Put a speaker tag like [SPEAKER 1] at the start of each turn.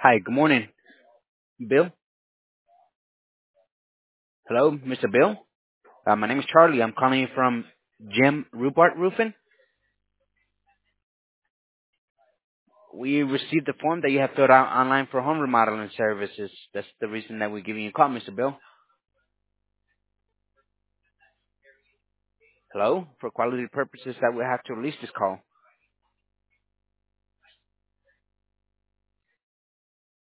[SPEAKER 1] Hi, good morning, Bill. Hello, Mr. Bill. My name is Charlie. I'm calling you from Jim Rupert Roofing. We received the form that you have filled out online for home remodeling services. That's the reason that we're giving you a call, Mr. Bill. Hello? For quality purposes, that we have to release this call.